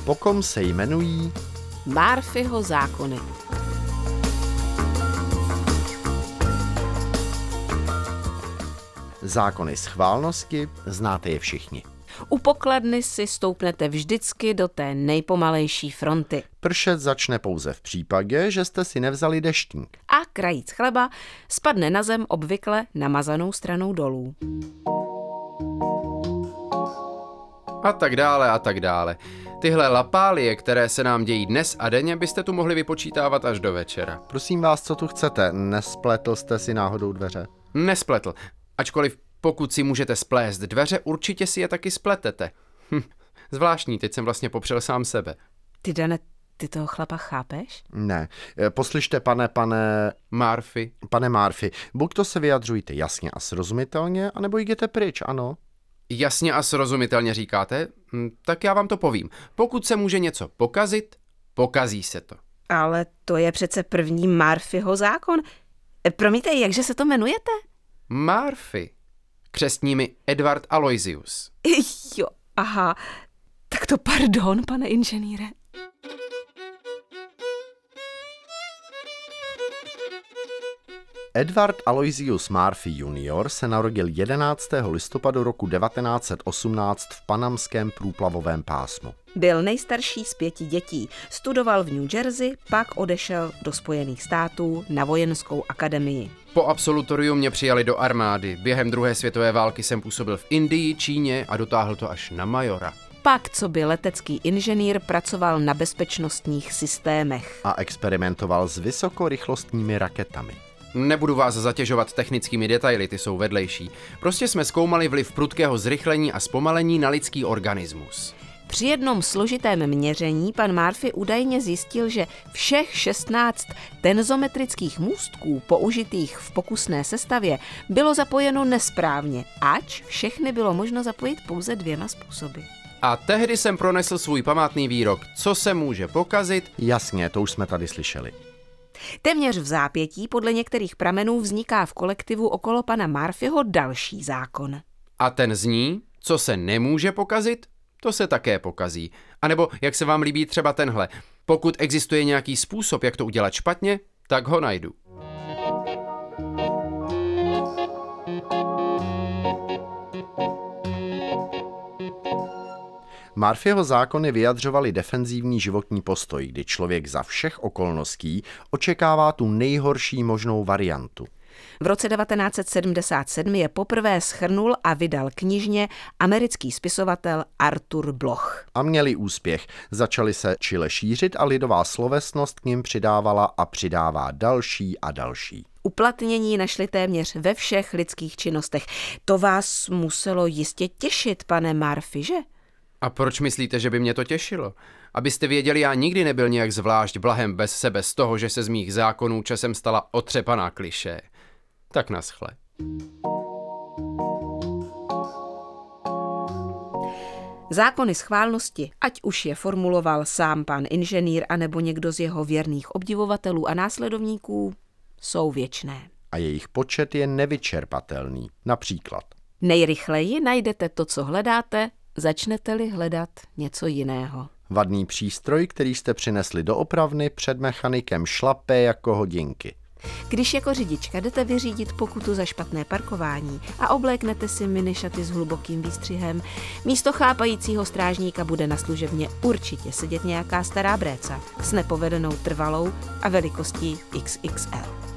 po kom se jmenují Murphyho zákony. zákony schválnosti, znáte je všichni. U pokladny si stoupnete vždycky do té nejpomalejší fronty. Pršet začne pouze v případě, že jste si nevzali deštník. A krajíc chleba spadne na zem obvykle namazanou stranou dolů. A tak dále a tak dále. Tyhle lapálie, které se nám dějí dnes a denně, byste tu mohli vypočítávat až do večera. Prosím vás, co tu chcete? Nespletl jste si náhodou dveře? Nespletl. Ačkoliv pokud si můžete splést dveře, určitě si je taky spletete. Zvláštní, teď jsem vlastně popřel sám sebe. Ty, Dane, ty toho chlapa chápeš? Ne. Poslyšte, pane Murphy. Pane Murphy, buď to se vyjadřujte jasně a srozumitelně, anebo jděte pryč, ano? Jasně a srozumitelně říkáte? Tak já vám to povím. Pokud se může něco pokazit, pokazí se to. Ale to je přece první Murphyho zákon. Promiňte, jakže se to jmenujete? Murphy. Křestními Edward Aloysius. Jo, aha. Tak to pardon, pane inženýre. Edward Aloysius Murphy Jr. se narodil 11. listopadu roku 1918 v panamském průplavovém pásmu. Byl nejstarší z 5 dětí. Studoval v New Jersey, pak odešel do Spojených států na vojenskou akademii. Po absolutoriu mě přijali do armády. Během druhé světové války jsem působil v Indii, Číně a dotáhl to až na majora. Pak, co by letecký inženýr, pracoval na bezpečnostních systémech. A experimentoval s vysokorychlostními raketami. Nebudu vás zatěžovat technickými detaily, ty jsou vedlejší. Prostě jsme zkoumali vliv prudkého zrychlení a zpomalení na lidský organismus. Při jednom složitém měření pan Murphy údajně zjistil, že všech 16 tenzometrických můstků použitých v pokusné sestavě bylo zapojeno nesprávně, ač všechny bylo možno zapojit pouze 2 způsoby. A tehdy jsem pronesl svůj památný výrok, co se může pokazit. Jasně, to už jsme tady slyšeli. Téměř v zápětí podle některých pramenů vzniká v kolektivu okolo pana Murphyho další zákon. A ten zní, co se nemůže pokazit, to se také pokazí. A nebo, jak se vám líbí třeba tenhle, pokud existuje nějaký způsob, jak to udělat špatně, tak ho najdu. Murphyho zákony vyjadřovaly defenzivní životní postoj, kdy člověk za všech okolností očekává tu nejhorší možnou variantu. V roce 1977 je poprvé shrnul a vydal knižně americký spisovatel Arthur Bloch. A měli úspěch. Začaly se čile šířit a lidová slovesnost k nim přidávala a přidává další a další. Uplatnění našli téměř ve všech lidských činnostech. To vás muselo jistě těšit, pane Murphy, že? A proč myslíte, že by mě to těšilo? Abyste věděli, já nikdy nebyl nějak zvlášť blahem bez sebe z toho, že se z mých zákonů časem stala otřepaná klišé. Tak naschle. Zákony schválnosti, ať už je formuloval sám pan inženýr anebo někdo z jeho věrných obdivovatelů a následovníků, jsou věčné. A jejich počet je nevyčerpatelný. Například. Nejrychleji najdete to, co hledáte, začnete-li hledat něco jiného. Vadný přístroj, který jste přinesli do opravny, před mechanikem šlape jako hodinky. Když jako řidička jdete vyřídit pokutu za špatné parkování a obléknete si minišaty s hlubokým výstřihem, místo chápajícího strážníka bude na služebně určitě sedět nějaká stará bréca s nepovedenou trvalou a velikostí XXL.